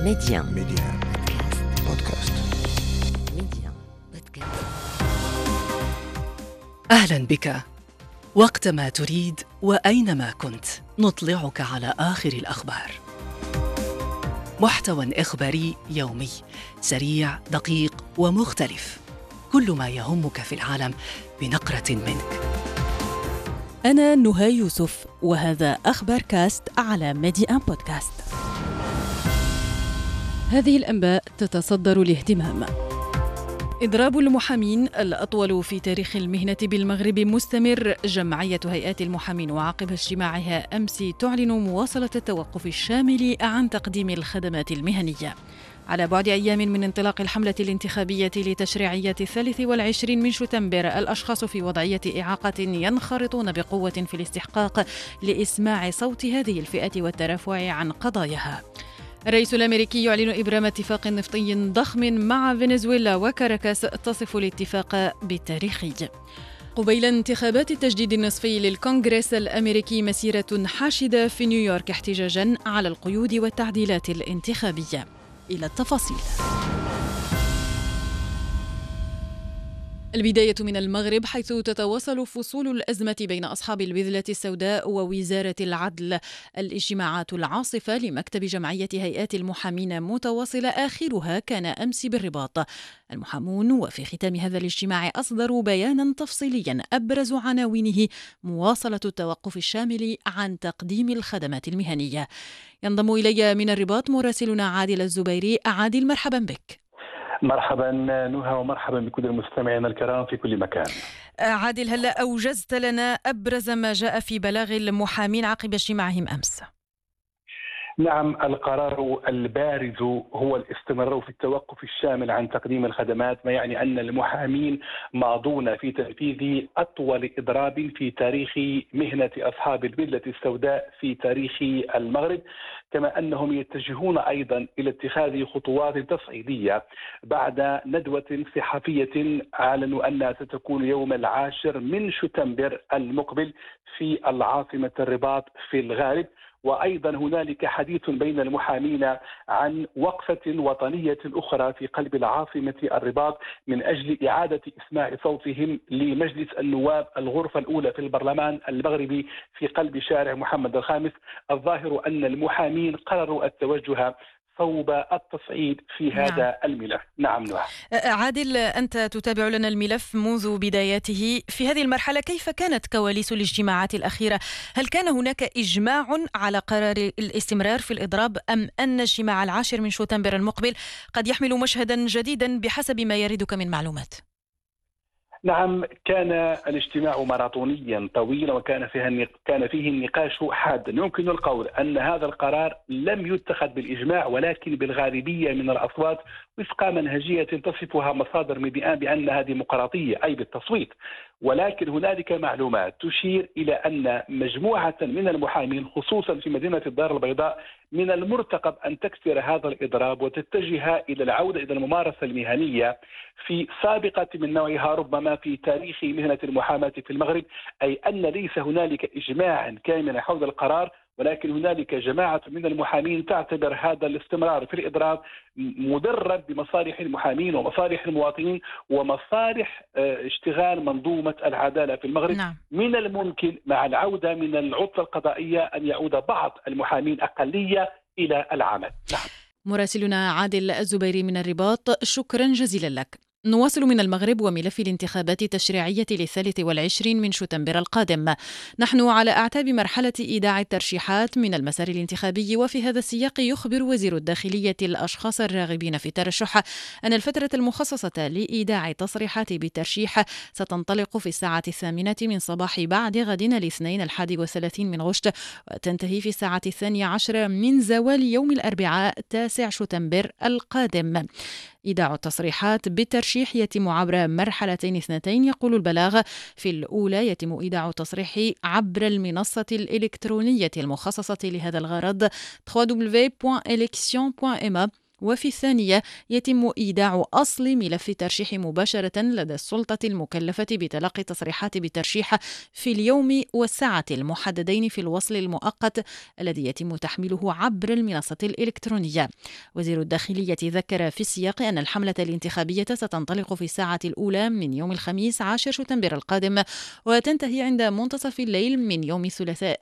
ميديان بودكاست. ميديان بودكاست. أهلا بك. وقتما تريد وأينما كنت نطلعك على آخر الأخبار. محتوى إخباري يومي سريع دقيق ومختلف، كل ما يهمك في العالم بنقرة منك. أنا نهى يوسف، وهذا أخبار كاست على ميديان بودكاست. هذه الأنباء تتصدر الاهتمام. إضراب المحامين الأطول في تاريخ المهنة بالمغرب مستمر. جمعية هيئات المحامين وعقب اجتماعها أمس تعلن مواصلة التوقف الشامل عن تقديم الخدمات المهنية. على بعد أيام من انطلاق الحملة الانتخابية لتشريعية 23 من شتنبر، الأشخاص في وضعية إعاقة ينخرطون بقوة في الاستحقاق لإسماع صوت هذه الفئة والترافع عن قضاياها. الرئيس الأمريكي يعلن إبرام اتفاق نفطي ضخم مع فنزويلا، وكاراكاس تصف الاتفاق بالتاريخي. قبيل انتخابات التجديد النصفي للكونغرس الأمريكي، مسيرة حاشدة في نيويورك احتجاجاً على القيود والتعديلات الانتخابية. إلى التفاصيل. البداية من المغرب، حيث تتواصل فصول الأزمة بين أصحاب البذلة السوداء ووزارة العدل. الاجتماعات العاصفة لمكتب جمعية هيئات المحامين متواصلة، آخرها كان أمس بالرباط. المحامون وفي ختام هذا الاجتماع أصدروا بيانا تفصيليا أبرز عناوينه مواصلة التوقف الشامل عن تقديم الخدمات المهنية. ينضم إلي من الرباط مراسلنا عادل الزبيري. عادل، مرحبا بك. مرحبا نهى، ومرحبا بكل المستمعين الكرام في كل مكان. عادل، هل أوجزت لنا أبرز ما جاء في بلاغ المحامين عقب اجتماعهم أمس؟ نعم، القرار البارز هو الاستمرار في التوقف الشامل عن تقديم الخدمات، ما يعني أن المحامين ماضون في تنفيذ أطول إضراب في تاريخ مهنة أصحاب البذلة السوداء في تاريخ المغرب، كما أنهم يتجهون أيضا إلى اتخاذ خطوات تصعيدية بعد ندوة صحفية أعلنوا أنها ستكون يوم 10 من شتنبر المقبل في العاصمة الرباط في الغالب. وأيضا هنالك حديث بين المحامين عن وقفة وطنية أخرى في قلب العاصمة الرباط من أجل إعادة إسماع صوتهم لمجلس النواب الغرفة الأولى في البرلمان المغربي في قلب شارع محمد الخامس. الظاهر أن المحامين قرروا التوجه صوب التصعيد في هذا الملف. نعم نوح. عادل، أنت تتابع لنا الملف منذ بداياته. في هذه المرحلة كيف كانت كواليس الاجتماعات الأخيرة؟ هل كان هناك إجماع على قرار الاستمرار في الإضراب، أم أن اجتماع 10 من شتنبر المقبل قد يحمل مشهدا جديدا بحسب ما يردك من معلومات؟ نعم، كان الاجتماع ماراثونيا طويلا وكان فيه النقاش حادا. يمكن القول أن هذا القرار لم يتخذ بالإجماع ولكن بالغالبية من الأصوات وفق منهجية تصفها مصادر ميديان بأنها ديمقراطية، أي بالتصويت. ولكن هنالك معلومات تشير إلى أن مجموعة من المحامين خصوصا في مدينة الدار البيضاء من المرتقب أن تكسر هذا الإضراب وتتجه إلى العودة إلى الممارسة المهنية في سابقة من نوعها ربما في تاريخ مهنة المحاماة في المغرب، أي أن ليس هنالك إجماع كامل حول القرار، ولكن هنالك جماعة من المحامين تعتبر هذا الاستمرار في الإضراب مدرب بمصالح المحامين ومصالح المواطنين ومصالح اشتغال منظومة العدالة في المغرب. نعم. من الممكن مع العودة من العطلة القضائية أن يعود بعض المحامين أقلية إلى العمل. نعم. مراسلنا عادل الزبيري من الرباط، شكرا جزيلا لك. نواصل من المغرب وملف الانتخابات التشريعية 23 من شتنبر القادم. نحن على أعتاب مرحلة إيداع الترشيحات من المسار الانتخابي، وفي هذا السياق يخبر وزير الداخلية الأشخاص الراغبين في الترشح أن الفترة المخصصة لإيداع تصريحات بالترشيح ستنطلق في الساعة 8 من صباح بعد غد الاثنين 31 من غشت، وتنتهي في الساعة 12 من زوال يوم الأربعاء 9 شتنبر القادم. إيداع التصريحات بالترشيح يتم عبر مرحلتين اثنتين، يقول البلاغ. في الأولى يتم إيداع التصريح عبر المنصة الإلكترونية المخصصة لهذا الغرض www.election.ma، وفي الثانية يتم إيداع أصل ملف الترشيح مباشرة لدى السلطة المكلفة بتلقي تصريحات بالترشيح في اليوم والساعة المحددين في الوصل المؤقت الذي يتم تحميله عبر المنصة الإلكترونية. وزير الداخلية ذكر في السياق أن الحملة الانتخابية ستنطلق في الساعة الأولى من يوم الخميس 10 شتنبر القادم وتنتهي عند منتصف الليل من يوم الثلاثاء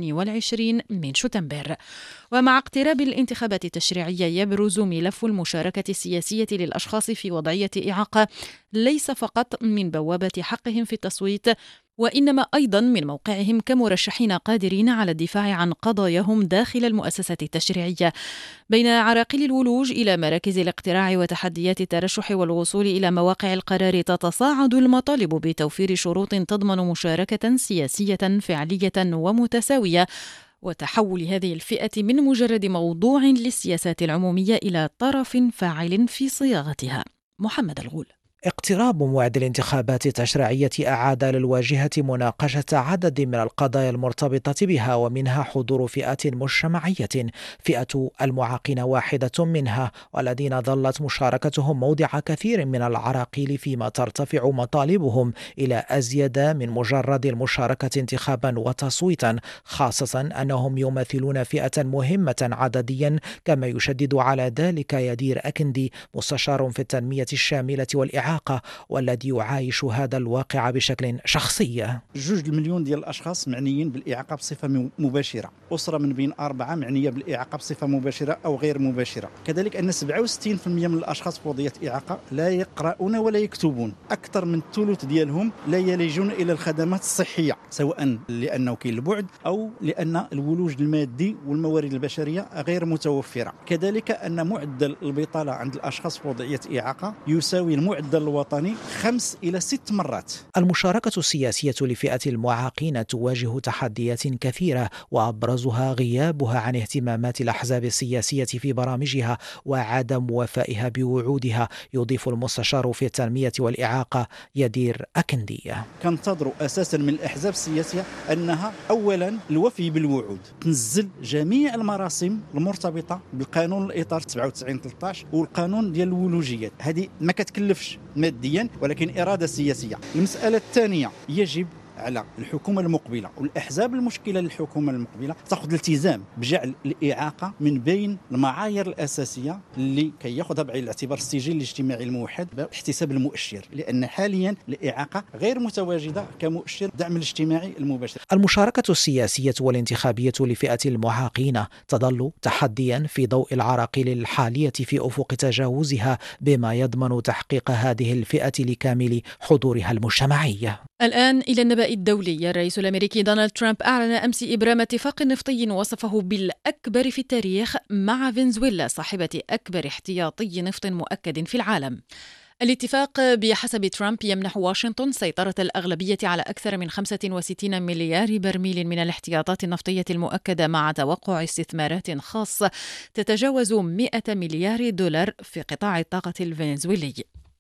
22 من شتنبر. ومع اقتراب الانتخابات التشريعية يبرز ملف المشاركة السياسية للأشخاص في وضعية إعاقة ليس فقط من بوابة حقهم في التصويت وإنما أيضا من موقعهم كمرشحين قادرين على الدفاع عن قضاياهم داخل المؤسسة التشريعية. بين عراقيل الولوج إلى مراكز الاقتراع وتحديات الترشح والوصول إلى مواقع القرار تتصاعد المطالب بتوفير شروط تضمن مشاركة سياسية فعلية ومتساوية وتحول هذه الفئة من مجرد موضوع للسياسات العمومية إلى طرف فاعل في صياغتها. محمد الغول. اقتراب موعد الانتخابات التشريعية أعاد للواجهة مناقشة عدد من القضايا المرتبطة بها ومنها حضور فئات مجتمعية. فئة المعاقين واحدة منها والذين ظلت مشاركتهم موضع كثير من العراقيل فيما ترتفع مطالبهم إلى أزيد من مجرد المشاركة انتخابا وتصويتا، خاصة أنهم يمثلون فئة مهمة عدديا كما يشدد على ذلك يدير أكندي مستشار في التنمية الشاملة والإعاقة والذي يعايش هذا الواقع بشكل شخصي. 2 مليون ديال الأشخاص معنيين بالإعاقة بصفة مباشرة، أسرة من بين 4 معنية بالإعاقة بصفة مباشرة أو غير مباشرة. كذلك أن 67% من الأشخاص في وضعية إعاقة لا يقرؤون ولا يكتبون. أكثر من الثلث ديالهم لا يلجون إلى الخدمات الصحية، سواء لأنه كاين البعد أو لأن الولوج المادي والموارد البشرية غير متوفرة. كذلك أن معدل البطالة عند الأشخاص في وضعية إعاقة يساوي المعدل الوطني 5 إلى 6 مرات. المشاركة السياسية لفئة المعاقين تواجه تحديات كثيرة وأبرزها غيابها عن اهتمامات الأحزاب السياسية في برامجها وعدم وفائها بوعودها، يضيف المستشار في التنمية والإعاقة يدير أكندي. كنتظر أساسا من الأحزاب السياسية أنها أولا الوفي بالوعود، تنزل جميع المراسم المرتبطة بالقانون الإطار 97/13 والقانون ديال الولوجيات. هذه ما كتكلفش ماديا ولكن إرادة سياسية. المسألة الثانية، يجب على الحكومة المقبلة والأحزاب المشكلة للحكومة المقبلة تأخذ الالتزام بجعل الإعاقة من بين المعايير الأساسية اللي كياخذها بعين الاعتبار السجل الاجتماعي الموحد باحتساب المؤشر، لأن حاليا الإعاقة غير متواجدة كمؤشر دعم الاجتماعي المباشر. المشاركة السياسية والانتخابية لفئة المعاقين تظل تحديا في ضوء العراقيل الحالية في أفق تجاوزها بما يضمن تحقيق هذه الفئة لكامل حضورها المجتمعي. الآن إلى النبأ الدولي. الرئيس الأمريكي دونالد ترامب أعلن أمس إبرام اتفاق نفطي وصفه بالأكبر في التاريخ مع فنزويلا صاحبة أكبر احتياطي نفط مؤكد في العالم. الاتفاق بحسب ترامب يمنح واشنطن سيطرة الأغلبية على أكثر من 65 مليار برميل من الاحتياطات النفطية المؤكدة مع توقع استثمارات خاصة تتجاوز 100 مليار دولار في قطاع الطاقة الفنزويلي.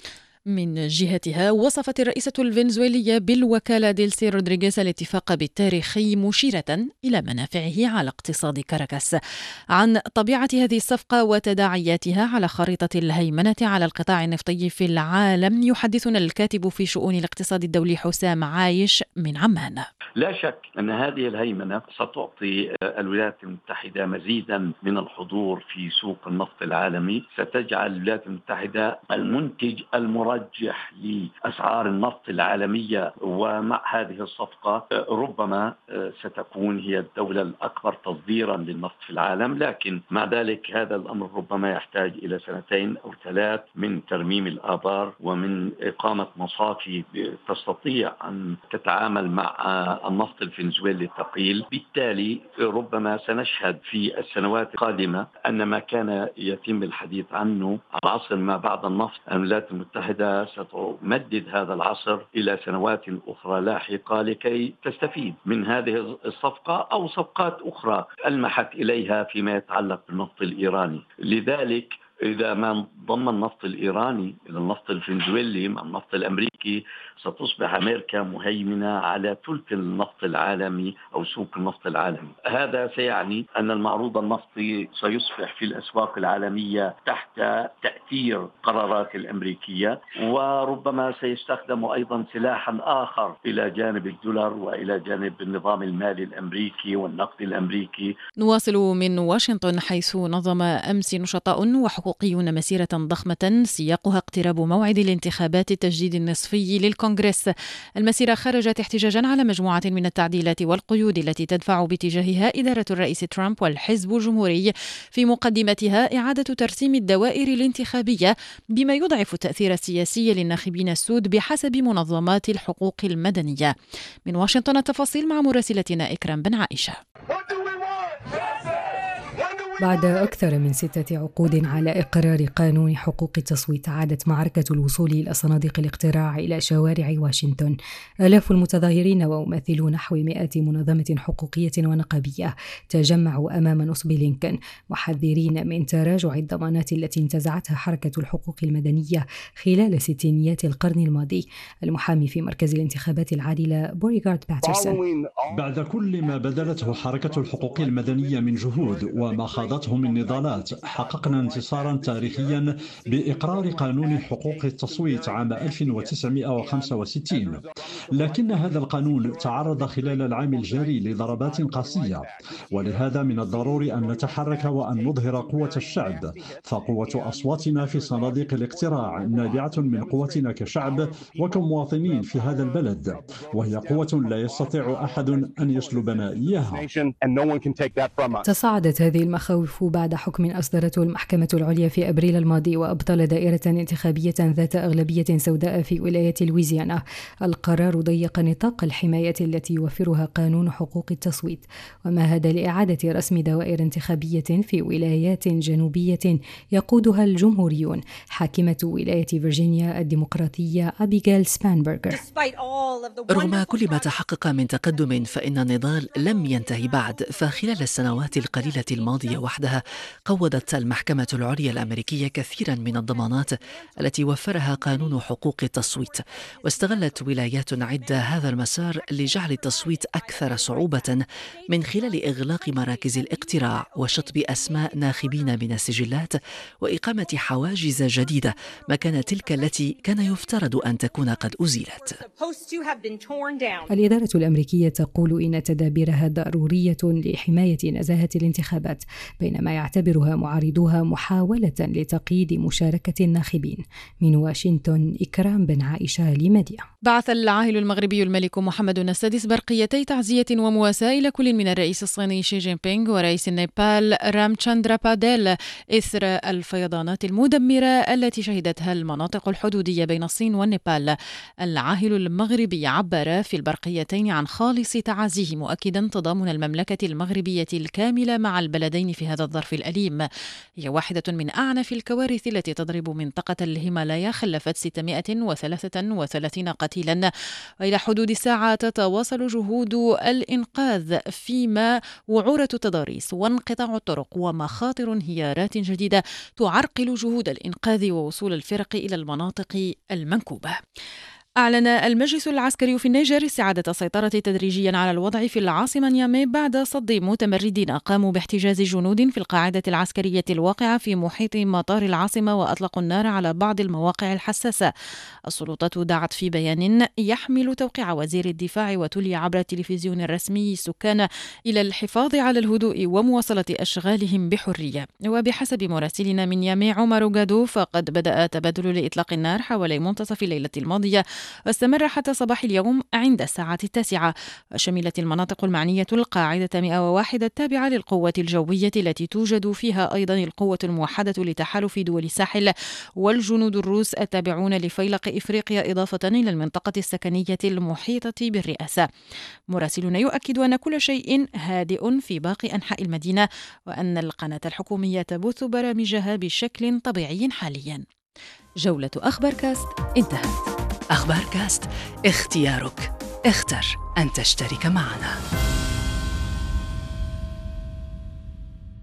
من جهتها وصفت الرئيسة الفنزويلية بالوكالة ديلسي رودريغيز الاتفاق بالتاريخي مشيرة إلى منافعه على اقتصاد كاراكاس. عن طبيعة هذه الصفقة وتداعياتها على خريطة الهيمنة على القطاع النفطي في العالم يحدثنا الكاتب في شؤون الاقتصاد الدولي حسام عايش من عمان. لا شك أن هذه الهيمنة ستعطي الولايات المتحدة مزيدا من الحضور في سوق النفط العالمي، ستجعل الولايات المتحدة المنتج المرجح لأسعار النفط العالمية، ومع هذه الصفقة ربما ستكون هي الدولة الأكبر تصديرا للنفط في العالم. لكن مع ذلك هذا الأمر ربما يحتاج إلى 2 أو 3 من ترميم الآبار ومن إقامة مصافي تستطيع أن تتعامل مع النفط الفنزويلي الثقيل. بالتالي ربما سنشهد في السنوات القادمة أن ما كان يتم الحديث عنه العصر ما بعد النفط، الولايات المتحدة ستمدد هذا العصر إلى سنوات أخرى لاحقة لكي تستفيد من هذه الصفقة أو صفقات أخرى ألمحت إليها فيما يتعلق بالنفط الإيراني. لذلك إذا ما ضم النفط الإيراني إلى النفط الفنزويلي مع النفط الأمريكي ستصبح أمريكا مهيمنة على ثلث النفط العالمي أو سوق النفط العالمي. هذا سيعني أن المعروض النفطي سيصبح في الأسواق العالمية تحت تأثير قرارات الأمريكية، وربما سيستخدم أيضا سلاحا آخر إلى جانب الدولار وإلى جانب النظام المالي الأمريكي والنقد الأمريكي. نواصل من واشنطن، حيث نظم أمس نشطاء وحقوقيون مسيرة ضخمة سياقها اقتراب موعد الانتخابات التجديد النصفي للكونغرس. المسيرة خرجت احتجاجا على مجموعة من التعديلات والقيود التي تدفع باتجاهها إدارة الرئيس ترامب والحزب الجمهوري، في مقدمتها إعادة ترسيم الدوائر الانتخابية بما يضعف التأثير السياسي للناخبين السود بحسب منظمات الحقوق المدنية. من واشنطن التفاصيل مع مراسلتنا إكرام بن عائشة. بعد أكثر من 6 عقود على إقرار قانون حقوق التصويت، عادت معركة الوصول إلى صناديق الاقتراع إلى شوارع واشنطن. آلاف المتظاهرين وممثلو نحو 100 منظمة حقوقية ونقابية تجمعوا أمام نصب لينكولن، محذرين من تراجع الضمانات التي انتزعتها حركة الحقوق المدنية خلال ستينيات القرن الماضي. المحامي في مركز الانتخابات العادلة بوريغارد باترسون: بعد كل ما بذلته حركة الحقوق المدنية من جهود وما خاضته من نضالات، حققنا انتصارا تاريخيا بإقرار قانون حقوق التصويت عام 1965. لكن هذا القانون تعرض خلال العام الجاري لضربات قاسية، ولهذا من الضروري أن نتحرك وأن نظهر قوة الشعب، فقوة أصواتنا في صناديق الاقتراع نابعة من قوتنا كشعب وكمواطنين في هذا البلد، وهي قوة لا يستطيع أحد أن يسلبنا إياها. تصاعدت هذه المخاوف بعد حكم أصدرته المحكمة العليا في أبريل الماضي، وأبطل دائرة انتخابية ذات أغلبية سوداء في ولاية لويزيانا. القرار ضيق نطاق الحماية التي يوفرها قانون حقوق التصويت، ومهد لإعادة رسم دوائر انتخابية في ولايات جنوبية يقودها الجمهوريون. حاكمة ولاية فيرجينيا الديمقراطية أبيغيل سبانبرغر: رغم كل ما تحقق من تقدم، فإن النضال لم ينتهي بعد. فخلال السنوات القليلة الماضية وحدها قوضت المحكمة العليا الأمريكية كثيرا من الضمانات التي وفرها قانون حقوق التصويت، واستغلت ولايات عدة هذا المسار لجعل التصويت أكثر صعوبة من خلال إغلاق مراكز الاقتراع وشطب أسماء ناخبين من السجلات وإقامة حواجز جديدة مكان تلك التي كان يفترض أن تكون قد أزيلت. الإدارة الأمريكية تقول إن تدابيرها ضرورية لحماية نزاهة الانتخابات، بينما يعتبرها معارضوها محاولة لتقييد مشاركة الناخبين. من واشنطن، إكرام بن عائشة لمديا. بعث العاهل المغربي الملك محمد السادس برقيتي تعزية ومواساة إلى كل من الرئيس الصيني شي جين بينغ ورئيس النيبال رامتشاندرا باديل إثر الفيضانات المدمرة التي شهدتها المناطق الحدودية بين الصين والنيبال. العاهل المغربي عبر في البرقيتين عن خالص تعازيه، مؤكدا تضامن المملكة المغربية الكاملة مع البلدين في هذا الظرف الأليم. هي واحدة من أعنف الكوارث التي تضرب منطقة الهيمالايا، خلفت 633 قتيلا، وإلى حدود الساعة تتواصل جهود الإنقاذ، فيما وعورة التضاريس وانقطاع الطرق ومخاطر انهيارات جديدة تعرقل جهود الإنقاذ ووصول الفرق إلى المناطق المنكوبة. أعلن المجلس العسكري في النيجر استعادة السيطرة تدريجيا على الوضع في العاصمة نيامي بعد صد متمردين قاموا باحتجاز جنود في القاعدة العسكرية الواقعة في محيط مطار العاصمة وأطلقوا النار على بعض المواقع الحساسة. السلطات دعت في بيان يحمل توقيع وزير الدفاع وتلي عبر التلفزيون الرسمي السكان إلى الحفاظ على الهدوء ومواصلة أشغالهم بحرية. وبحسب مراسلنا من نيامي عمر جادو، فقد بدأ تبادل لإطلاق النار حوالي منتصف الليلة الماضية، واستمر حتى صباح اليوم عند الساعة 9. وشملت المناطق المعنية القاعدة 101 التابعة للقوة الجوية التي توجد فيها أيضا القوة الموحدة لتحالف دول الساحل والجنود الروس التابعون لفيلق إفريقيا، إضافة إلى المنطقة السكنية المحيطة بالرئاسة. مراسلنا يؤكد أن كل شيء هادئ في باقي أنحاء المدينة، وأن القناة الحكومية تبث برامجها بشكل طبيعي حاليا. جولة أخبار كاست انتهت. أخبار كاست، اختيارك، اختر أن تشترك معنا.